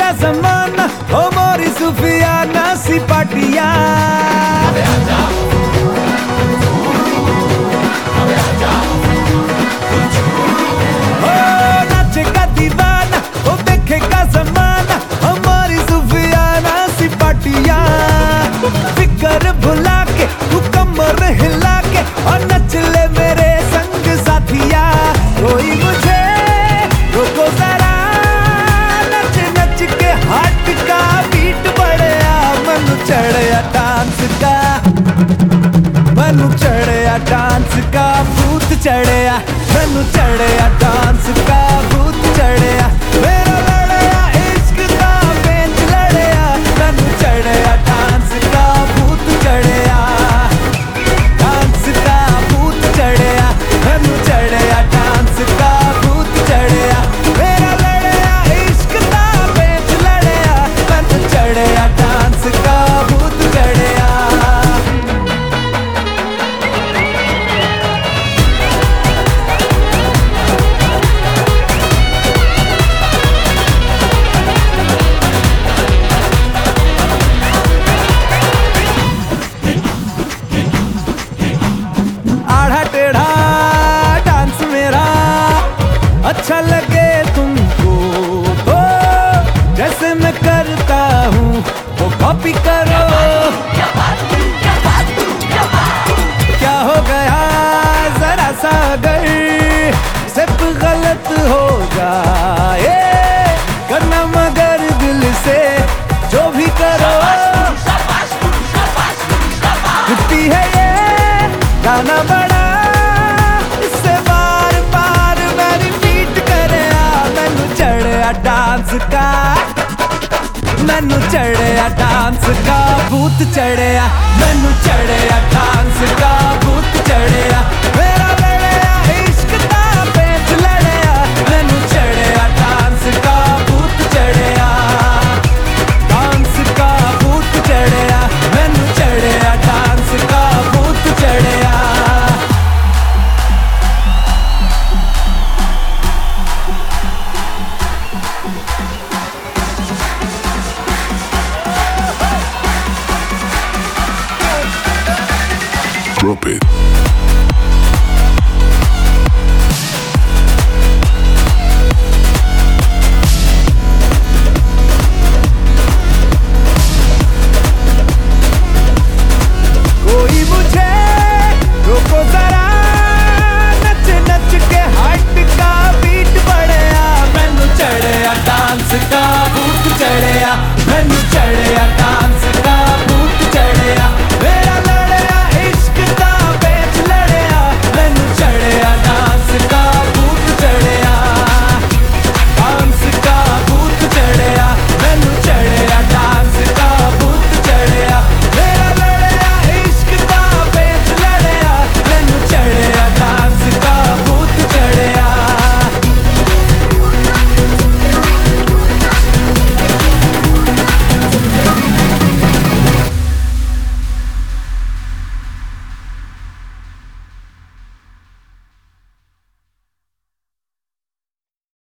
का जमाना ओ मोरी सुफियाना सी पाटिया। नाचेगा दीवाना ओ देखेगा जमाना हमारी सुफियाना सी पाटिया। फिकर भुला के तू कमर हिला के और नच ले मेरे संग साथिया। कोई मुझे रोको जरा, नच नच के हार्ट का बीट बढ़िया। मनु चढ़िया डांस का, मनु चढ़िया डांस का भूत चढ़िया। मनु चढ़िया डांस का भूत चढ़िया। मेरा लड़िया इश्क का बेंच लड़िया। मनु चढ़िया डांस का भूत चढ़िया। डांस का भूत चढ़िया। मनु चढ़िया डांस का भूत चढ़िया। मेरा लड़िया इश्क का बेंच लड़िया। मनु चढ़िया डांस का भूत चढ़िया। आड़ा टेढ़ा डांस मेरा अच्छा लगे तुमको तो जैसे मैं करता हूँ वो कॉपी करो। क्या हो गया जरा सा अगर सिर्फ गलत हो जाए करना मगर दिल से जो भी करो। छुट्टी है ये गाना बड़ा इससे बार बार मेरी बीट करे। मैनू चढ़िया डांस का, मैनू चढ़िया डांस का भूत चढ़िया। मैनू चढ़िया डांस का भूत चढ़िया। मेरा लड़िया इश्क का बेंच लड़िया। मैनू चढ़िया डांस का भूत चढ़िया। डांस का भूत चढ़िया। मैनू चढ़िया डांस का भूत चढ़िया। Drop it.